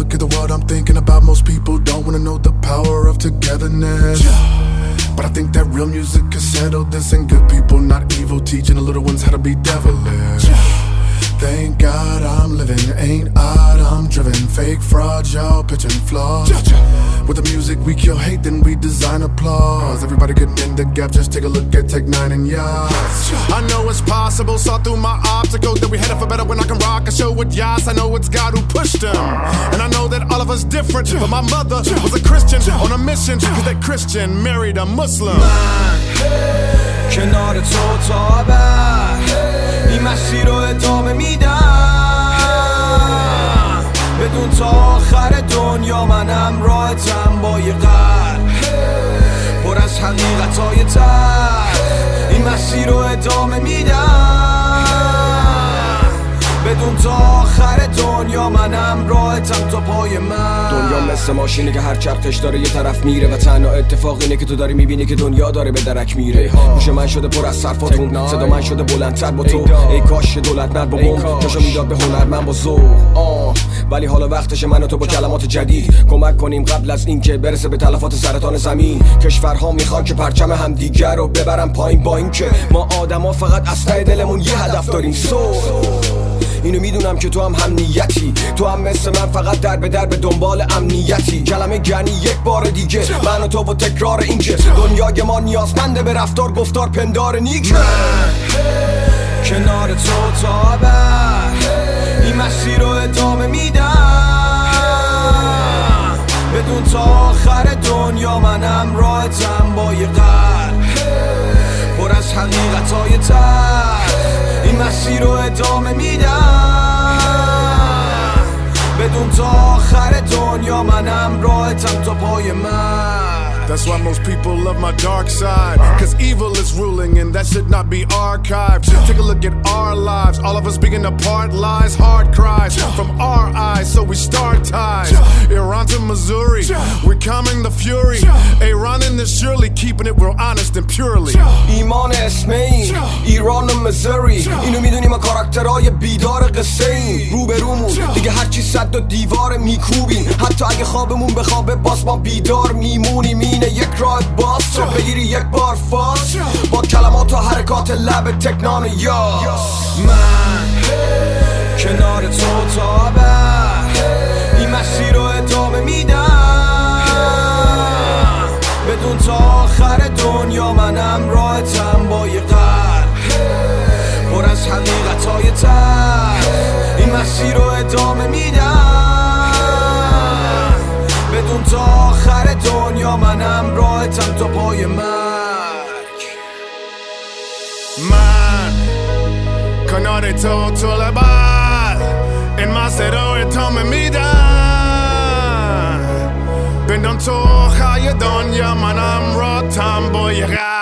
look at the world I'm thinking about. Most people don't wanna know the power of togetherness, but I think that real music can settle this, and good people, not evil, teaching the little ones how to be devilish. Thank God I'm living, ain't odd, I'm driven. Fake fraud, y'all pitching flaws. With the music we kill hate, then we design applause. Everybody getting in the gap, just take a look at Tech 9 and Yas. I know it's possible, saw through my obstacles, that we headed for better when I can rock a show with Yas. I know it's God who pushed them, and I know that all of us different, but my mother was a Christian on a mission, cause that Christian married a Muslim. کنار تو تا ابد این مسیر رو ادامه میدم، بدون تا آخر دنیا منم راحتم با یه قلب پر از حقیقتای تلخ. این مسیر رو ادامه میدم، بدون تا آخر دنیا منم راحتم تا پای من. دنیا مثل ماشینه که هر چرخش داره یه طرف میره، و تنها اتفاق اینه که تو داری میبینی که دنیا داره به درک میره. گوش من شده پر از صرفاتون، صدا من شده بلندتر با تو. ای کاش دولت مرد با بم کاشو میداد به هنرمند با ذوق. ولی حالا وقتشه من و تو با کلمات جدید کمک کنیم قبل از اینکه برسه به تلفات سرطان زمین. کشورها میخوان که پرچم همدیگر رو ببرن پایین، با اینکه ما آدما فقط از ته دلمون یه هدف داریم. اینو میدونم که تو هم نیتی، تو هم مثل من فقط در به دنبال امنیتی. کلمه گنی یک بار دیگه، من و تو و تکرار این که دنیای ما نیازمنده به رفتار گفتار پندار نیک. من کنار تو تا ابد این مسیر رو ادامه میدم، بدون تا آخر دنیا منم راحتم با یه قلب پر از حقیقتای تلخ. این مسیر رو ادامه میدم، بدون تا آخر دنیا منم راحتم تا پای من. That's why most people love my dark side, cause evil is ruling and that should not be archived. Take a look at our lives, all of us being apart, lies, hard cries from our eyes, so we start ties. Iran to Missouri, we're calming the fury. Iran in this surely, keeping it real honest and purely. ایمان اسم این ایران و مزوری، اینو میدونی ما کاراکترهای بیدار قصه این. روبرومون دیگه هرچی صد و دیوار میکوبیم، حتی اگه خوابمون بخوابه باز ما بیدار میمونیم. اینه یک راه باز تو بگیری یک بار فاز با کلمات و حرکات لب تکنان یاس. من کنار تو تا ابد این مسیر رو ادامه میدم، بدون تا آخر دنیا منم راحتم با یه قلب پر از حقیقتای تلخ. این مسیر رو ادامه میدم، بدون تا آخر دنیا منم راحتم تا پای مرگ. من کنار تو لبد این مسیر رو ادامه میدم، بدون تو آخر دنیا منم راحتم با یه قلب